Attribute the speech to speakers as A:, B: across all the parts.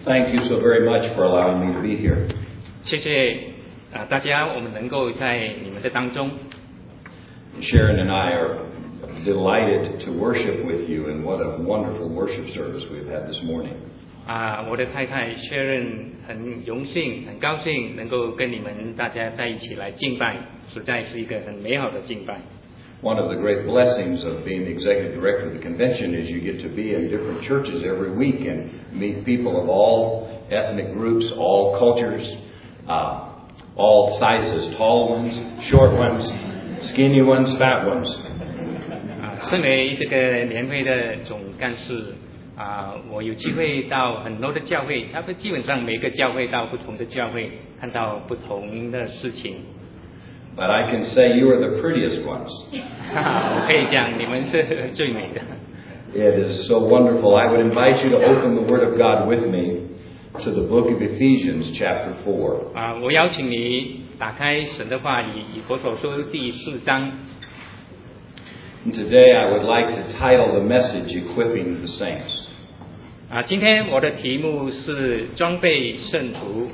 A: Thank you so very much for allowing me to be here.
B: 谢谢大家，我们能够在你们的当中。
A: Sharon and I are delighted to worship with you, and what a wonderful worship service we've had this morning.
B: 我的太太 Sharon 很荣幸、很高兴能够跟你们大家在一起来敬拜，实在是一个很美好的敬拜。
A: One of the great blessings of being the executive director of the convention is you get to be in different churches every week and meet people of all ethnic groups, all cultures, all sizes, tall ones, short ones, skinny ones, fat ones.
B: 身为这个年会的总干事我有机会到很多的教会，差不多基本上每个教会到不同的教会，看到不同的事情。
A: But I can say you are the prettiest ones.
B: 我可以讲你们是最美的。
A: It is so wonderful. I would invite you to open the Word of God with me to the book of Ephesians, chapter 4.
B: 我邀请你打开神的话语，以弗所书第4章。
A: And today I would like to title the message Equipping the Saints.
B: 今天我的题目是装备圣徒。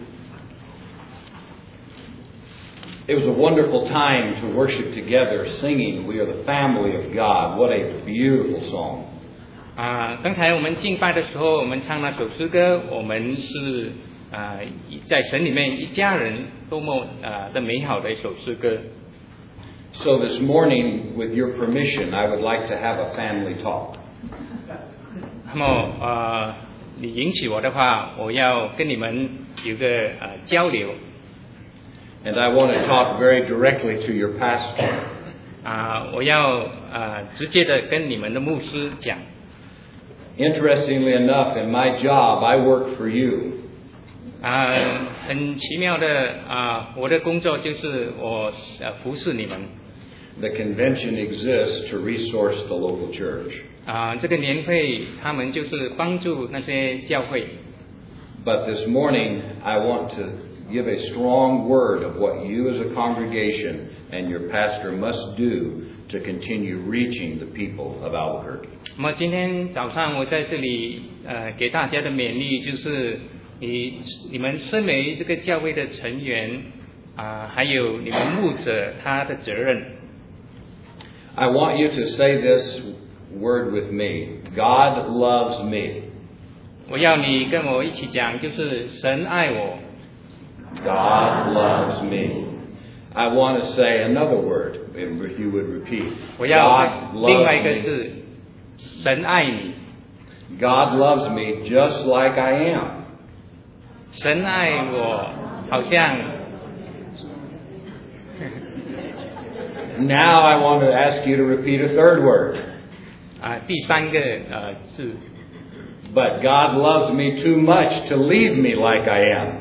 A: It was a wonderful time to worship together, singing, "We are the family of God." What a beautiful song.
B: 刚才我们敬拜的时候，我们唱那首诗歌，我们是在神里面一家人，多么的美好的一首诗歌。
A: So this morning, with your permission, I would like to have a family talk.
B: 那么你允许我的话，我要跟你们有个交流。
A: And I want to talk very directly to your pastor.
B: 我要直接的跟你们的牧师讲。
A: Interestingly enough, in my job, I work for you.
B: 很奇妙的我的工作就是我服侍你们。
A: The convention exists to resource the local church.
B: 这个年会他们就是帮助那些教会。
A: But this morning, I want to give a strong word of what you as a congregation and your pastor must do to continue reaching the people of Albuquerque.
B: 那么今天早上我在这里给大家的勉励就是你们身为这个教会的成员还有你们牧者他的责任。
A: I want you to say this word with me. God loves me.
B: 我要你跟我一起讲，就是神爱我。
A: God loves me. I want to say another word, if you would repeat.
B: 我要另外一个字，神爱你。
A: God loves me just like I am.
B: 神爱我，好像。
A: Now I want to ask you to repeat a third word.
B: 第三个字。
A: But God loves me too much to leave me like I am.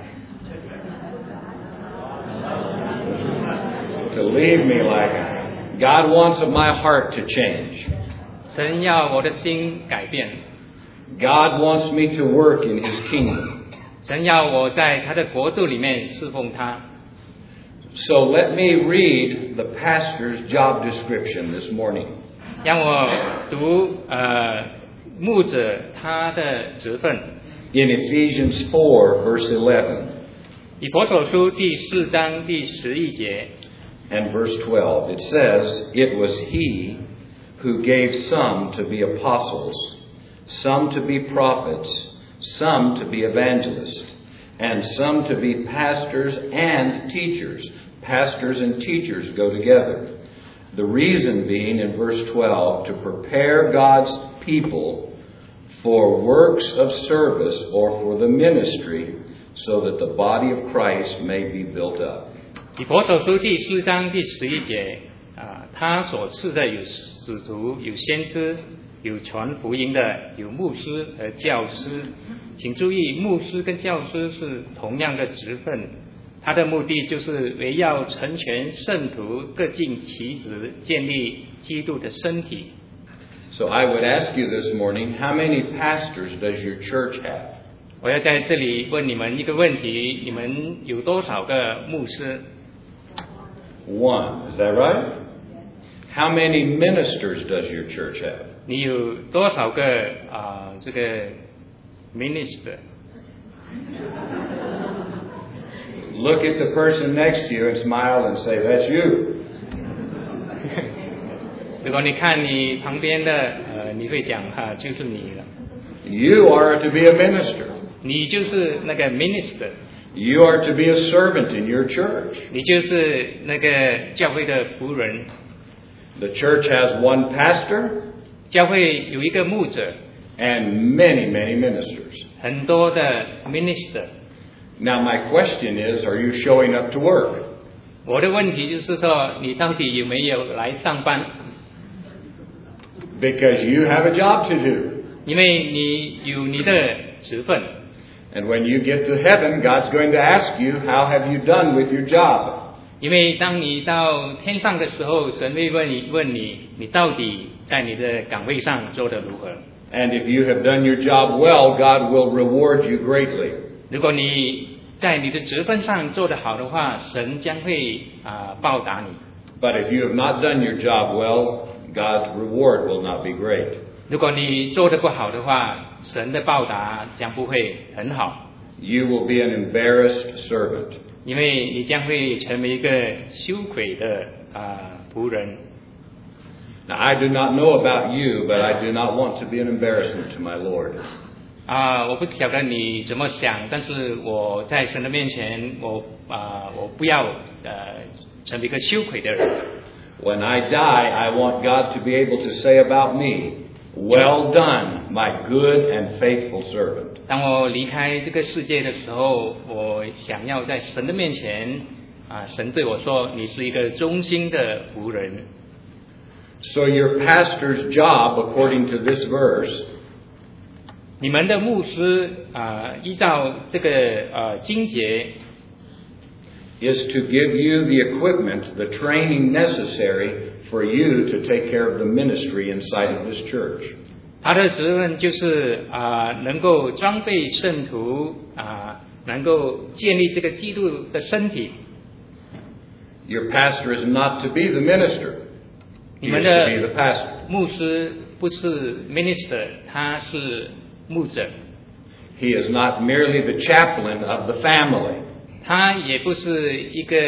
A: To leave me like I am. God wants my heart to change.
B: 神要我的心改变。
A: God wants me to work in His kingdom.
B: 神要我在他的国度里面侍奉他。
A: So let me read the pastor's job description this morning.
B: 让我读牧者他的职分。
A: In Ephesians 4, verse 11.
B: 以弗所书第4章第11节。
A: And verse 12, it says, "It was He who gave some to be apostles, some to be prophets, some to be evangelists, and some to be pastors and teachers." Pastors and teachers go together. The reason being, in verse 12, to prepare God's people for works of service or for the ministry, so that the body of Christ may be built up.
B: 以弗所书第4章第11节他所赐的有使徒，有先知，有传福音的，有牧师和教师。请注意，牧师跟教师是同样的职分，他的目的就是围绕成全圣徒，各尽其职，建立基督的身体。
A: So I would ask you this morning, how many pastors does your church have?
B: 我要在这里问你们一个问题，你们有多少个牧师？
A: One, is that right? How many ministers does your church have?
B: 你有多少个这个 minister？
A: Look at the person next to you and smile and say, "That's you."
B: 如果你看你旁边的，你会讲就是你了。
A: You are to be a minister.
B: 你就是那个 minister。
A: You are to be a servant in your church.
B: 你就是那个教会的仆人。
A: The church has one pastor.
B: 教会有一个牧者。
A: And many, many ministers.
B: 很多的 minister。
A: Now my question is, are you showing up to work?
B: 我的问题就是说，你到底有没有来上班？
A: Because you have a job to do.
B: 因为你有你的职分。
A: And when you get to heaven, God's going to ask you, how have you done with your job?
B: 因为当你到天上的时候，神会问你，你到底在你的岗位上做得如何？
A: And if you have done your job well, God will reward you greatly.
B: 如果你在你的职分上做得好的话，神将会报答你。
A: But if you have not done your job well, God's reward will not be great.
B: 如果你做得不好的话，神的报答将不会很好。
A: You will be an embarrassed servant.
B: 因为你将会成为一个羞愧的仆人。
A: Now, I do not know about you, but I do not want to be an embarrassment to my Lord.
B: 我不晓得你怎么想，但是我在神的面前，我不要成为一个羞愧的人。
A: When I die, I want God to be able to say about me, "Well done, my good and faithful servant."
B: 当我离开这个世界的时候，我想要在神的面前，神对我说：“你是一个忠心的仆人。”
A: So your pastor's job, according to this verse,
B: 你们的牧师依照这个经节
A: is to give you the equipment, the training necessary for you to take care of the ministry inside of this church.
B: 他的责任就是能够装备圣徒能够建立这个基督的身体。
A: Your pastor is not to be the minister.
B: 你
A: He
B: 们
A: is to
B: 的
A: be the pastor.
B: 牧师不是 minister， 他是牧者。
A: He is not merely the chaplain of the family.
B: 他也不是一个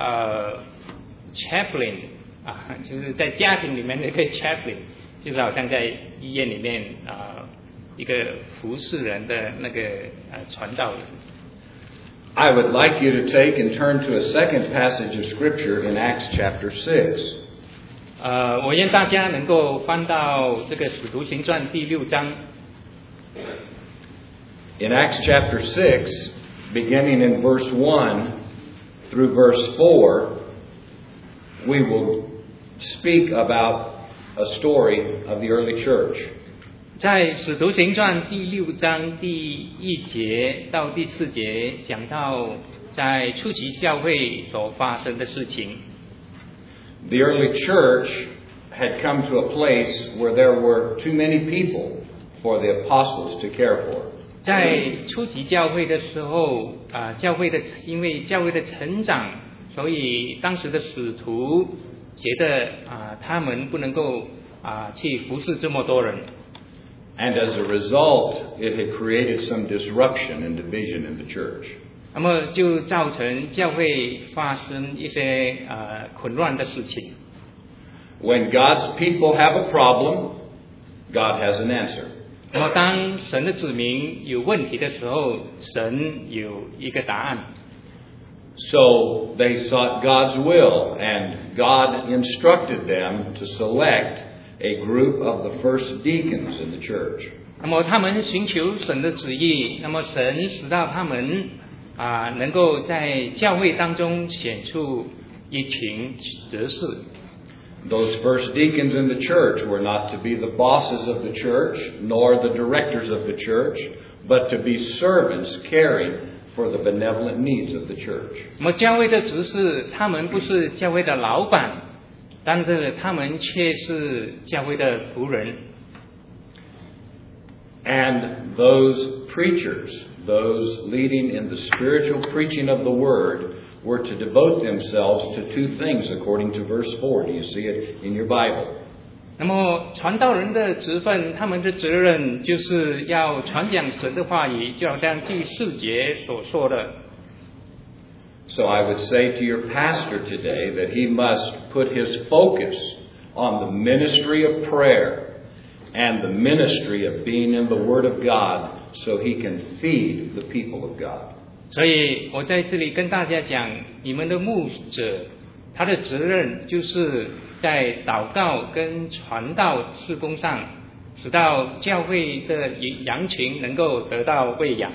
B: chaplain 就是在家庭里面的一个 chaplain， 就是好像在医院里面一个服侍人的那个传道人。
A: I would like you to take and turn to a second passage of Scripture in Acts chapter 6.
B: 我愿大家能够翻到这个使徒行传第6章。
A: In Acts chapter 6, beginning in verse 1 through verse 4, we will speak about a story of the early church.
B: 在使徒行传第6章第1节到第4节讲到在初期教会所发生的事情。
A: The early church had come to a place where there were too many people for the apostles to care for.
B: 在初期教会的时候因为教会的成长，所以当时的使徒觉得他们不能够去服侍这么多人。
A: And as a result, it had created some disruption and division in the church.
B: 那么就造成教会发生一些混乱的事情。
A: When God's people have a problem, God has an answer.
B: 那么当神的子民有问题的时候，神有一个答案。
A: So they sought God's will, and God instructed them to select a group of the first deacons in the church.
B: 那么他们寻求神的旨意，那么神使到他们能够在教会当中选出一群执事。
A: Those first deacons in the church were not to be the bosses of the church, nor the directors of the church, but to be servants caring for the benevolent needs of the church.
B: 那么教会的执事，他们不是教会的老板，但是他们却是教会的仆人。
A: And those preachers, those leading in the spiritual preaching of the word, were to devote themselves to two things according to verse 4. Do you see it in your Bible?
B: 那么传道人的职分，他们的责任就是要传讲神的话语，就好像第4节所说的。
A: So I would say to your pastor today that he must put his focus on the ministry of prayer and the ministry of being in the Word of God so he can feed the people of God.
B: 所以我在这里跟大家讲，你们的牧者他的责任就是在祷告跟传道事工上，使到教会的羊群能够得到喂养。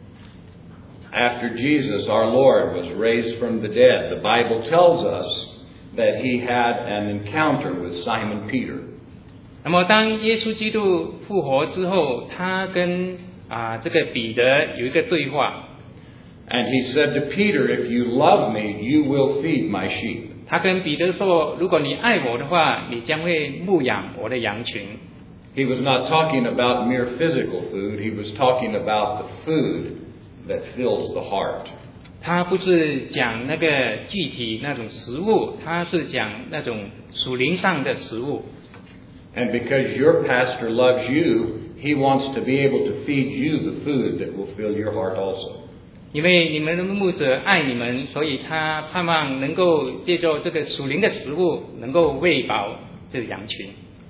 A: After Jesus, our Lord, was raised from the dead, the Bible tells us that he had an encounter with Simon Peter.
B: 那么当耶稣基督复活之后，他跟这个彼得有一个对话。
A: And he said to Peter, "If you love me, you will feed my sheep."
B: 他跟彼得说，如果你爱我的话，你将会牧养我的羊群。
A: He was not talking about mere physical food. He was talking about the food that fills the heart.
B: 他不是讲那个具体那种食物，他是讲那种属灵上的食物。
A: And because your pastor loves you, he wants to be able to feed you the food that will fill your heart also.
B: 因为你们的牧者爱你们，所以他盼望能够借助这个属灵的食物，能够喂饱这羊群。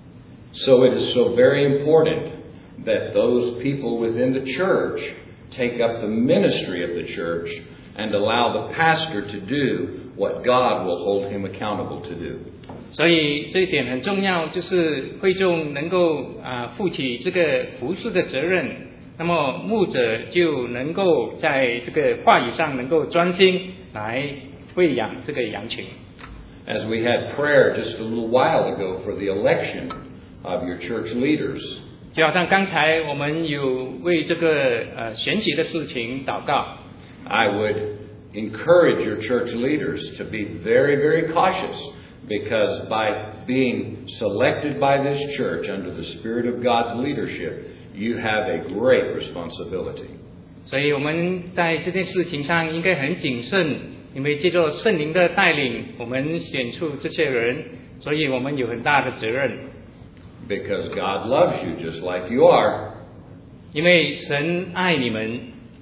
A: So it is so very important that those people within the church take up the ministry of the church and allow the pastor to do what God will hold him accountable to do.
B: 所以这一点很重要，就是会众能够负起这个服事的责任。那么牧者就能够在这个话语上能够专心来喂养这个羊群。
A: As we had prayer just a little while ago for the election of your church leaders,
B: 就好像刚才我们有为这个选举的事情祷告。
A: I would encourage your church leaders to be very, very cautious, because by being selected by this church under the Spirit of God's leadership, you have a great responsibility.
B: 所以我们在这件事情上应该很谨慎，因为借着圣灵的带领，我们选出这些人，所以我们有很大的责任。
A: Because God loves you just like you are.
B: 因为神爱你们。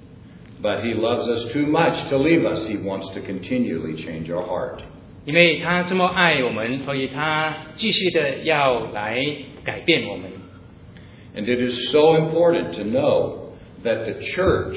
A: But He loves us too much to leave us. He wants to continually change our heart.
B: 因为他这么爱我们，所以他继续的要来改变我们。
A: And it is so important to know that the church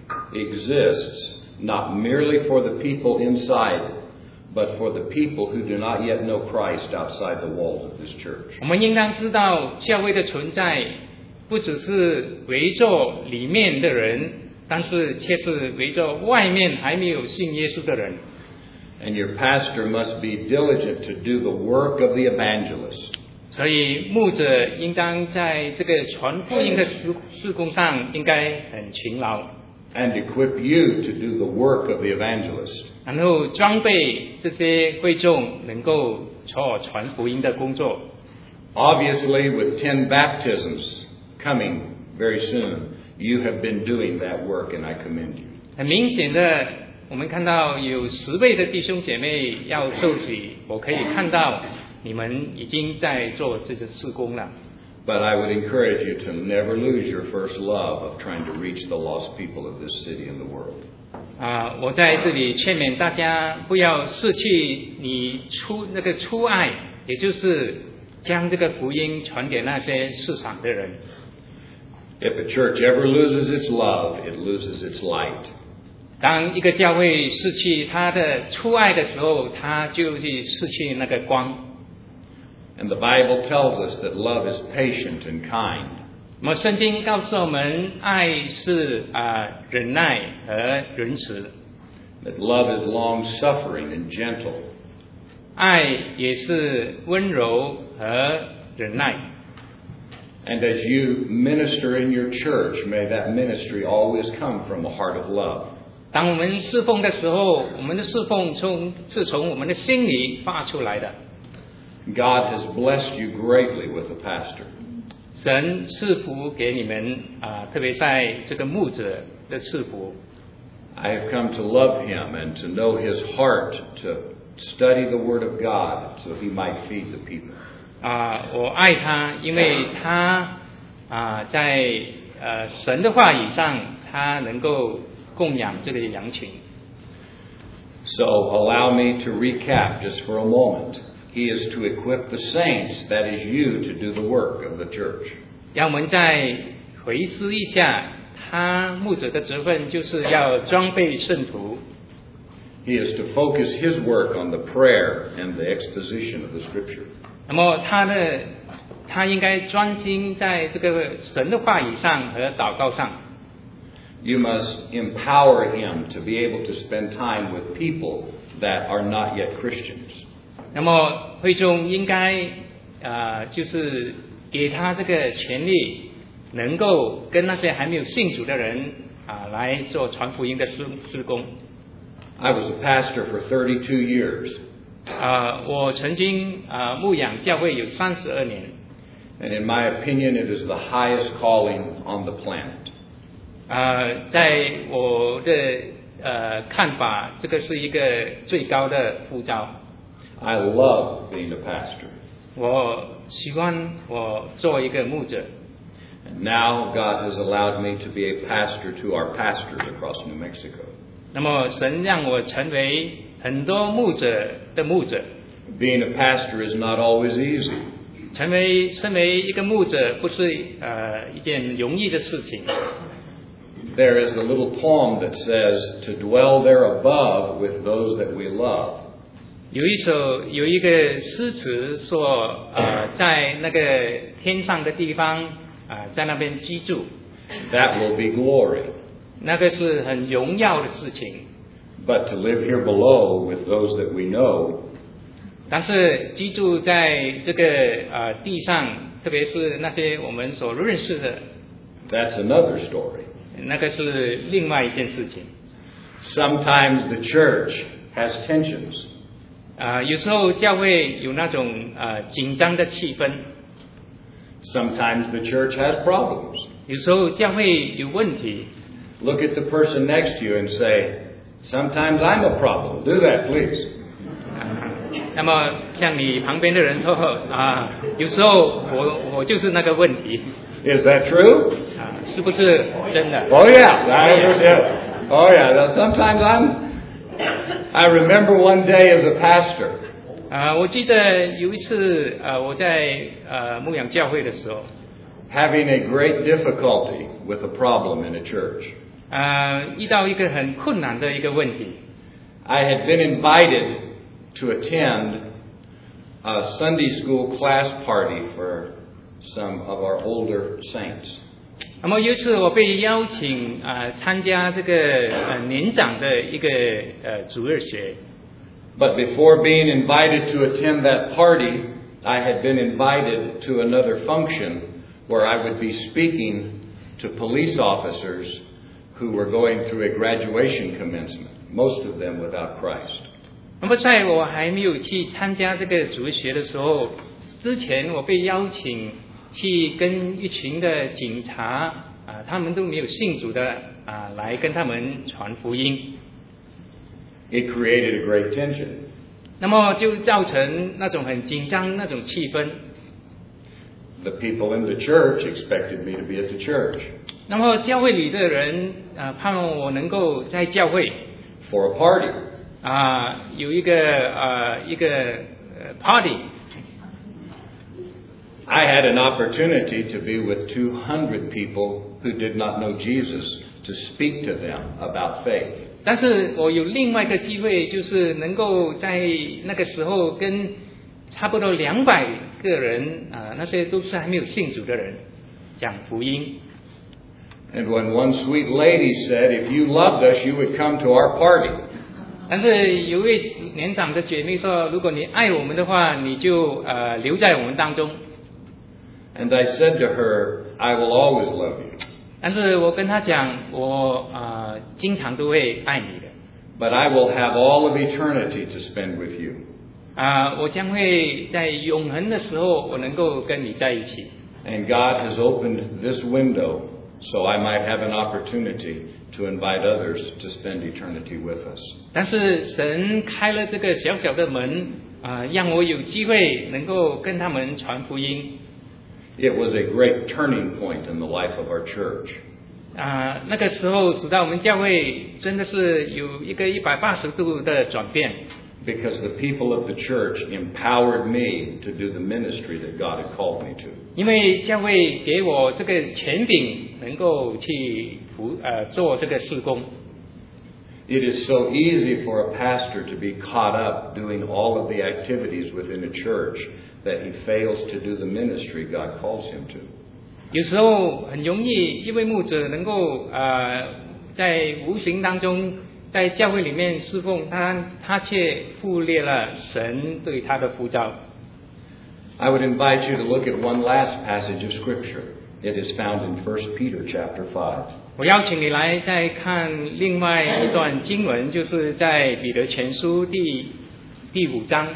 A: exists not merely for the people inside, but for the people who do not yet know Christ outside the walls of this church.
B: 我们应当知道教会的存在不只是围着里面的人，但是却是围着外面还没有信耶稣的人。
A: And your pastor must be diligent to do the work of the evangelist.
B: 所以牧者应当在这个传福音的事工上应该很勤劳。
A: And equip you to do the work of the evangelist.
B: 然后装备这些会众能够做传福音的工作。
A: Obviously, with 10 baptisms coming very soon, you have been doing that work, and I commend you.
B: 很明显的，我们看到有10位的弟兄姐妹要受洗，我可以看到你们已经在做这个事工了。
A: But I would encourage you to never lose your first love of trying to reach the lost people of this city and the world.
B: 我在这里劝勉大家不要失去你初爱，也就是将这个福音传给那些世上的人。
A: If a church ever loses its love, it loses its light.
B: 当一个教会失去他的初爱的时候，他就是失去那个光。
A: And the Bible tells us that love is patient and kind.
B: 那么圣经告诉我们，爱是忍耐和仁慈。
A: That love is long-suffering and gentle.
B: 爱也是温柔和忍耐。
A: And as you minister in your church, may that ministry always come from a heart of love.
B: 当我们侍奉的时候，我们的侍奉是从我们的心里发出来的。
A: God has blessed you greatly with a pastor.
B: 神赐福给你们特别在这个牧者的赐福。
A: I have come to love him and to know his heart, to study the Word of God so he might feed the people.
B: 我爱他，因为他在神的话语上，他能够供养这个羊群。
A: So allow me to recap just for a moment. He is to equip the saints, that is you, to do the work of the church.
B: 让我们再回思一下，他牧者的职分就是要装备圣徒。
A: He is to focus his work on the prayer and the exposition of the Scripture.
B: 那么他应该专心在这个神的话语上和祷告上。
A: You must empower him to be able to spend time with people that are not yet Christians.
B: 那么会众应该就是给他这个权利，能够跟那些还没有信主的人来做传福音的事工。
A: I was a pastor for 32 years.
B: 我曾经牧养教会有32年。
A: And in my opinion, it is the highest calling on the planet.
B: 在我的看法，这个是一个最高的呼召。
A: I love being a pastor.
B: 我喜欢我做一个牧者。
A: And now God has allowed me to be a pastor to our pastors across New Mexico.
B: 那么神让我成为很多牧者的牧者。
A: Being a pastor is not always easy.
B: 身为一个牧者不是一件容易的事情。
A: There is a little poem that says, "To dwell there above with those that we love."
B: 有一个诗词说，在那个天上的地方，在那边居住。
A: That will be glory.
B: 那个是很荣耀的事情。
A: But to live here below with those that we know.
B: 但是居住在这个地上，特别是那些我们所认识的。
A: That's another story.
B: 那个是另外一件事情。
A: Sometimes the church has tensions.
B: 有时候教会有那种紧张的气氛。
A: Sometimes the church has problems.
B: 有时候教会有问题。
A: Look at the person next to you and say, "Sometimes I'm a problem." Do that, please.
B: 那么像你旁边的人说有时候我就是那个问题。
A: Is that true?
B: 是不是真的
A: Oh yeah. Oh yeah. Now, sometimes I remember one day as a pastor.
B: 我记得有一次我在牧养教会的时候
A: having a great difficulty with a problem in a church.
B: 遇到一个很困难的一个问题。
A: I had been invited to attend a Sunday school class party for some of our older saints.
B: 那么有一次我被邀请参加这个年长的一个主日学。
A: But before being invited to attend that party, I had been invited to another function where I would be speaking to police officers who were going through a graduation commencement, most of them without Christ.
B: 那么在我还没有去参加这个主日学的时候，之前我被邀请去跟一群的警察他们都没有信主的来跟他们传福音。
A: It created a great tension.
B: 那么就造成那种很紧张那种气氛。
A: The people in the church expected me to be at the church.
B: 那么教会里的人盼望我能够在教会
A: for a party.
B: 有一个party.
A: I had an opportunity to be with 200 people who did not know Jesus to speak to them about faith.
B: 但是我有另外一个机会，就是能够在那个时候跟差不多200个人那些都是还没有信主的人讲福音。
A: And when one sweet lady said, "If you loved us, you would come to our party."
B: 但是有位年长的姐妹说，如果你爱我们的话，你就留在我们当中。
A: And I said to her, "I will always love you."
B: 但是我跟她讲，我经常都会爱你的。
A: But I will have all of eternity to spend with you.
B: 我将会在永恒的时候，我能够跟你在一起。
A: And God has opened this window so I might have an opportunity to invite others to spend eternity with us.
B: 但是神开了这个小小的门， 让我有机会能够跟他们传福音。
A: It was a great turning point in the life of our church.
B: 那个时候使到我们教会真的是有一个180度的转变。
A: Because the people of the church empowered me to do the ministry that God had called me to.
B: 因为教会给我这个权柄，能够去做这个事工。
A: It is so easy for a pastor to be caught up doing all of the activities within a church that he fails to do the ministry God calls him to.
B: 有时候很容易，一位牧者能够在无形当中，在教会里面侍奉他却忽略了神对他的呼召。
A: I would invite you to look at one last passage of Scripture. It is found in 1 Peter chapter 5.
B: 我邀请你来再看另外一段经文，就是在彼得前书第5章。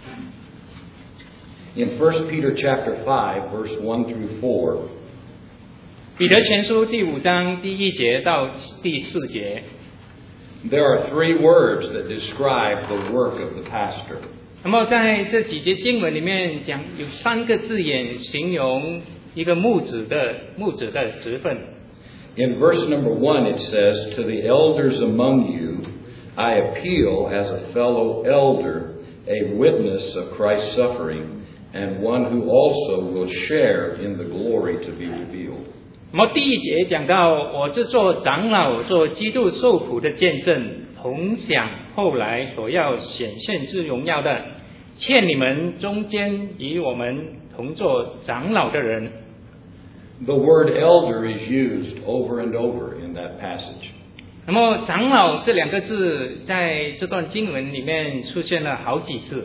A: In 1 Peter chapter 5, verse 1 through 4.
B: 彼得前书第5章第1节到第4节。
A: There are three words that describe the work of the pastor.
B: 那么在这几节经文里面讲有3个字眼形容一个牧者的职分。
A: In verse number 1 it says, "To the elders among you, I appeal as a fellow elder, a witness of Christ's suffering, and one who also will share in the glory to be revealed."
B: 那么第1节讲到，我这做长老，做基督受苦的见证，同享后来所要显现之荣耀的，劝你们中间与我们同做长老的人。
A: The word elder is used over and over in that passage.
B: 那么长老这2个字在这段经文里面出现了好几次。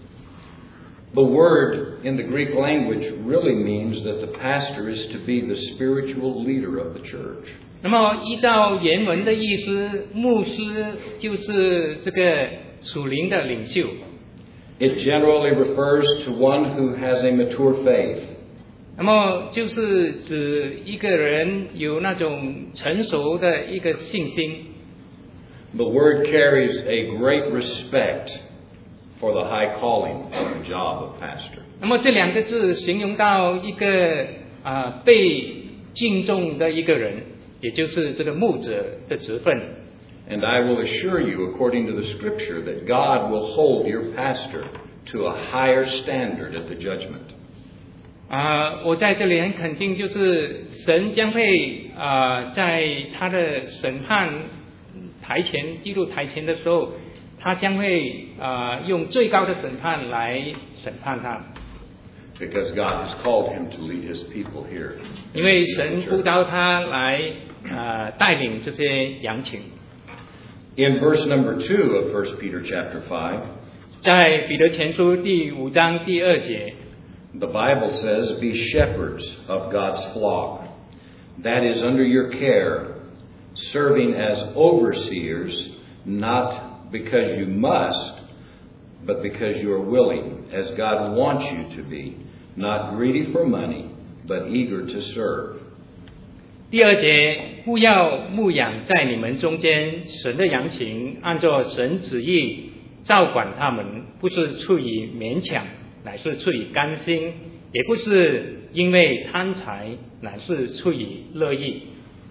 A: The word in the Greek language really means that the pastor is to be the spiritual leader of the church.
B: 那么依照原文的意思，牧师就是这个属灵的领袖。
A: It generally refers to one who has a mature faith.
B: 那么就是指一个人有那种成熟的一个信心。
A: The word carries a great respect for the high calling of the job of pastor.
B: 那么这2个字形容到一个被敬重的一个人，也就是这个牧者的职分。
A: And I will assure you, according to the Scripture, that God will hold your pastor to a higher standard at the judgment.
B: 我在这里很肯定，就是神将会在他的审判台前、基督台前的时候，他将会用最高的审判来审判他。
A: Because God has called him to lead his people here.
B: 因为神呼召他来带领这些羊群。
A: In verse number 2 of 1 Peter chapter 5,
B: 在彼得前书第5章第2节。
A: The Bible says, "Be shepherds of God's flock, that is under your care, serving as overseers, not because you must, but because you are willing, as God wants you to be, not greedy for money, but eager to serve."
B: 第2节，勿要牧养在你们中间神的羊群，按照神旨意照管他们，不是出于勉强，乃是出于甘心，也不是因为贪财，乃是出于乐意。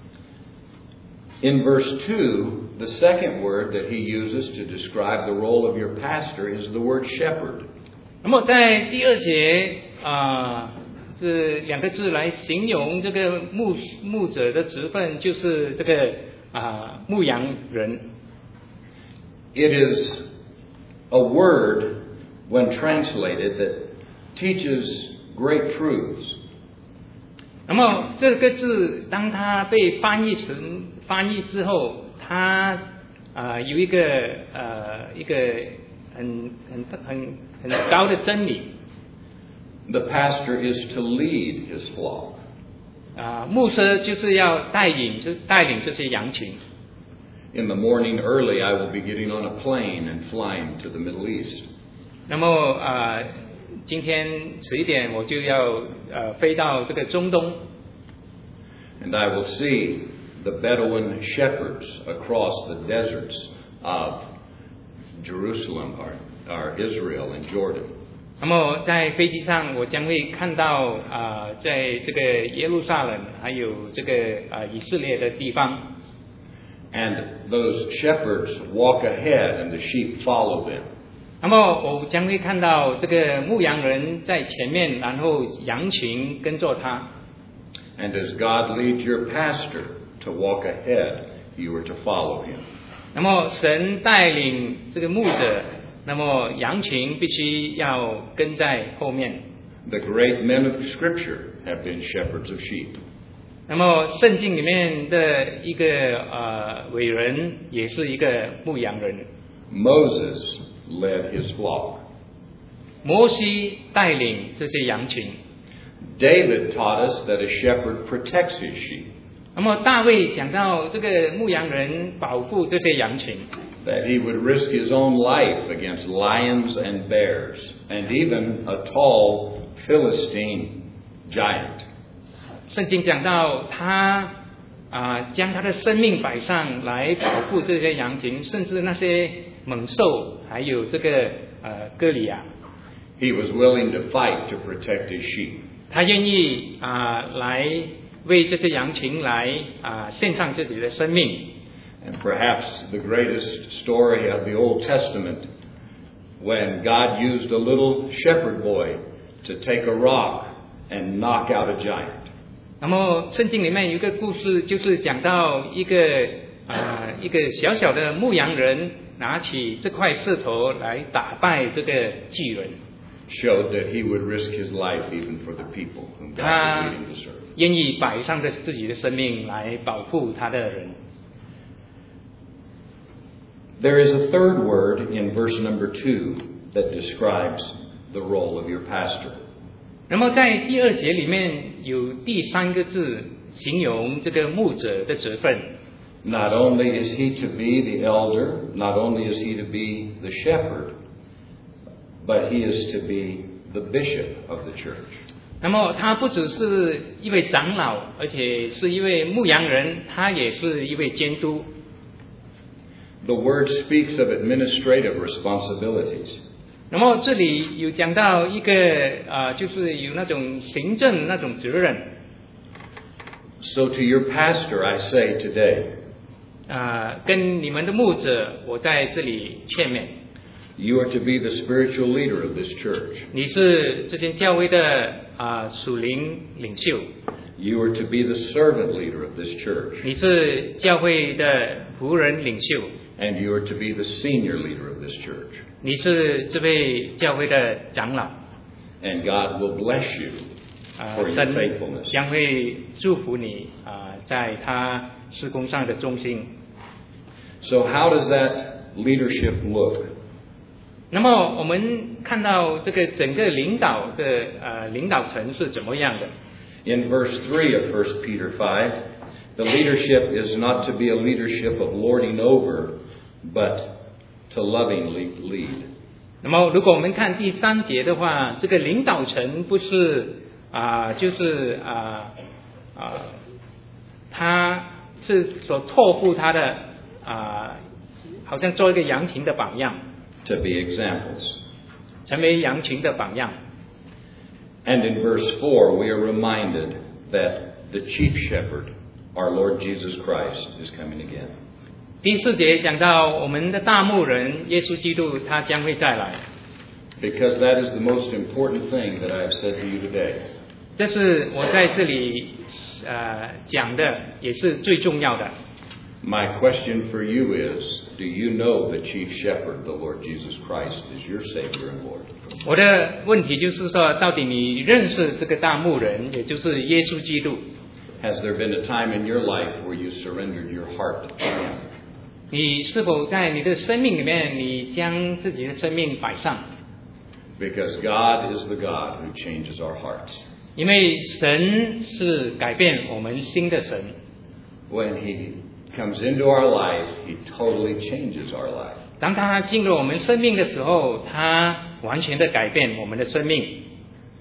A: In verse 2, the second word that he uses to describe the role of your pastor is the word shepherd.
B: 那么在第2节这2个字来形容这个牧者的职分，就是这个牧羊人。
A: It is a word, when translated, that teaches great truths.
B: 那么这个字当它被翻译之后，它有一个很高的真理。
A: The pastor is to lead his flock.
B: 牧师就是要带领这些羊群。
A: In the morning early, I will be getting on a plane and flying to the Middle East.
B: 那么今天迟一点我就要飞到这个中东。
A: And I will see the Bedouin shepherds across the deserts of Jerusalem, or Israel and Jordan.
B: 那么在飞机上，我将会看到在这个耶路撒冷还有这个以色列的地方。
A: And those shepherds walk ahead and the sheep follow them.
B: 那么我将会看到这个牧羊人在前面，然后羊群跟着他。
A: And as God leads your pastor to walk ahead, you are to follow him.
B: 那么神带领这个牧者，那么羊群必须要跟在后面。
A: The great men of Scripture have been shepherds of sheep.
B: 那么圣经里面的一个伟人，也是一个牧羊人。
A: Moses led his flock.
B: 摩西带领这些羊群。
A: David taught us that a shepherd protects his sheep.
B: 那么大卫讲到这个牧羊人保护这些羊群。
A: That he would risk his own life against lions and bears, and even a tall Philistine giant.
B: 圣经讲到他将他的生命摆上来保护这些羊群，甚至那些猛兽，还有这个歌利亚。
A: He was willing to fight to protect his sheep.
B: 他愿意来为这些羊群来献上自己的生命。
A: And perhaps the greatest story of the Old Testament, when God used a little shepherd boy to take a rock and knock out a giant.
B: 那么圣经里面有一个故事，就是讲到一个小小的牧羊人拿起这块石头来打败这个巨人。
A: Showed that he would risk his life even for the people whom God was leading to serve.
B: 愿意摆上自己的生命来保护他的人。
A: There is a third word in verse number 2 that describes the role of your pastor.
B: 那么在第2节里面有第3个字形容这个牧者的责分。
A: Not only is he to be the elder, not only is he to be the shepherd, but he is to be the bishop of the church.
B: 那么他不只是一位长老，而且是一位牧羊人，他也是一位监督。
A: The word speaks of administrative responsibilities.
B: 那么这里有讲到一个就是有那种行政那种责任。
A: So to your pastor I say today,
B: 跟你们的牧者，我在这里劝勉。
A: You are to be the spiritual leader of this church.
B: 你是这间教会的属灵领袖。
A: You are to be the servant leader of this church.
B: 你是教会的仆人领袖。
A: And you are to be the senior leader of this church.
B: 你是这位教会的长老。
A: And God will bless you for your
B: 神
A: faithfulness.
B: 将会祝福你在他事工上的忠心。
A: So how does that leadership look?
B: 那么我们看到这个整个领导的领导层是怎么样的？
A: In verse 3 of 1 Peter 5, the leadership is not to be a leadership of lording over, but to lovingly lead.
B: 那么如果我们看第3节的话，这个领导层不是就是他是所托付他的好像做一个羊群的榜样。
A: To be examples.
B: 成为羊群的榜样。
A: And in verse 4, we are reminded that the chief shepherd, our Lord Jesus Christ, is coming again.
B: 第4节讲到我们的大牧人耶稣基督，他将会再来。
A: Because that is the most important thing that I have said to you today.
B: 这是我在这里讲的，也是最重要的。
A: My question for you is, do you know the chief shepherd, the Lord Jesus Christ, is your Savior and Lord?
B: 我的问题就是说，到底你认识这个大牧人，也就是耶稣基督？
A: Has there been a time in your life where you surrendered your heart to Him?
B: 你是否在你的生命里面，你将自己的生命摆上？
A: Because God is the God who changes our hearts.
B: 因为神是改变我们心的神。
A: When He comes into our life, He totally changes our life.
B: 当他进入我们生命的时候，他完全的改变我们的生命。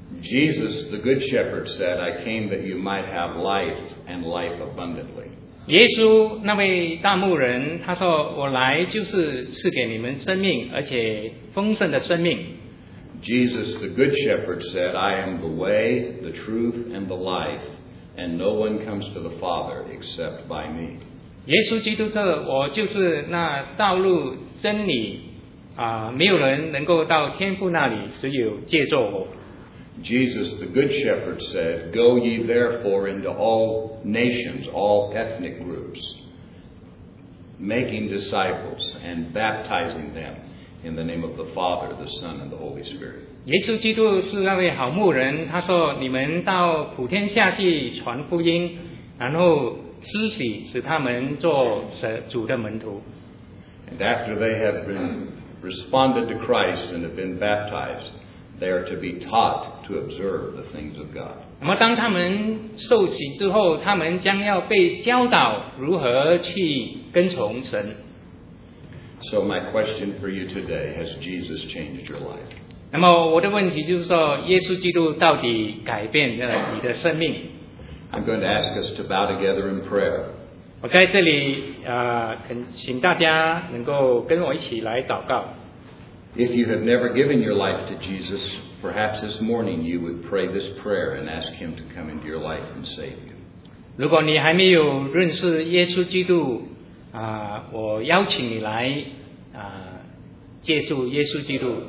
A: Jesus, the Good Shepherd, said, I came that you might have life and life abundantly.
B: 耶稣那位大牧人，他说：“我来就是赐给你们生命，而且丰盛的生命。”
A: Jesus, the Good Shepherd, said, I am the way, the truth, and the life, and no one comes to the Father except by me.
B: 耶稣基督说：“我就是那道路、真理没有人能够到天父那里，只有借着我。”
A: Jesus, the Good Shepherd, said, Go ye therefore into all nations, all ethnic groups, making disciples and baptizing them in the name of the Father, the Son, and the Holy Spirit.
B: 耶稣基督是那位好牧人，他说：“你们到普天下地传福音，然后施洗，使他们做主的门徒。”
A: And after they have been responded to Christ and have been baptized, they are to be taught to observe the things of God.
B: 那么当他们受洗之后，他们将要被教导如何去跟从神。
A: So my question for you today, has Jesus changed your life?
B: 那么我的问题就是说，耶稣基督到底改变了你的生命？
A: I'm going to ask us to bow together in prayer.
B: 我在这里请大家能够跟我一起来祷告。
A: If you have never given your life to Jesus, perhaps this morning you would pray this prayer and ask Him to come into your life and save you.
B: 如果你还没有认识耶稣基督我邀请你来接受耶稣基督。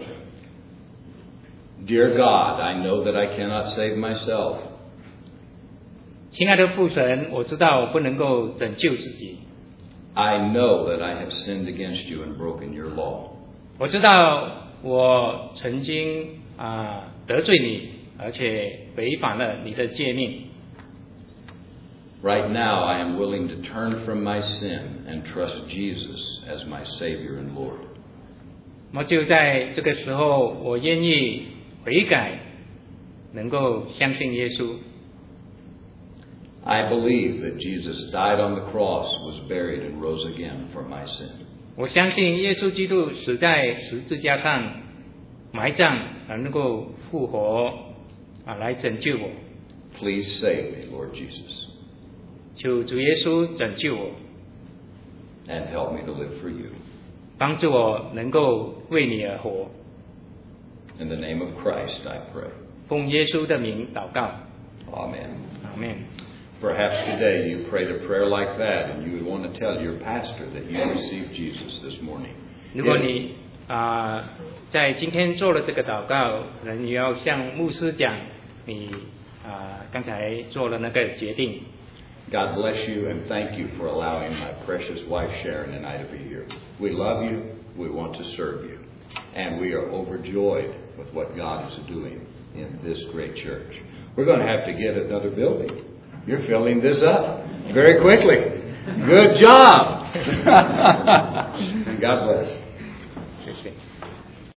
A: Dear God, I know that I cannot save myself.
B: 亲爱的父神，我知道我不能够拯救自己。
A: I know that I have sinned against you and broken your law.
B: 我知道我曾经得罪你，而且违反了你的诫命。
A: Right now, I am willing to turn from my sin and trust Jesus as my Savior and Lord.
B: 那么就在这个时候，我愿意悔改，能够相信耶稣。
A: I believe that Jesus died on the cross, was buried, and rose again for my sin.
B: 我相信耶稣基督死在十字架上，埋葬，能够复活来拯救我。
A: Please save me, Lord Jesus,
B: 求主耶稣拯救我，
A: and help me to live for you.
B: 帮助我能够为你而活。
A: In the name of Christ, I pray.
B: 奉耶稣的名祷告，
A: Amen.
B: 阿们。
A: Perhaps today you prayed a prayer like that and you would want to tell your pastor that you received Jesus this morning.
B: 如果你在今天做了这个祷告，可能你要向牧师讲你刚才做了那个决定。
A: God bless you and thank you for allowing my precious wife Sharon and I to be here. We love you, we want to serve you, and we are overjoyed with what God is doing in this great church. We're going to have to get another building. You're filling this up very quickly. Good job. God bless.
B: 谢谢。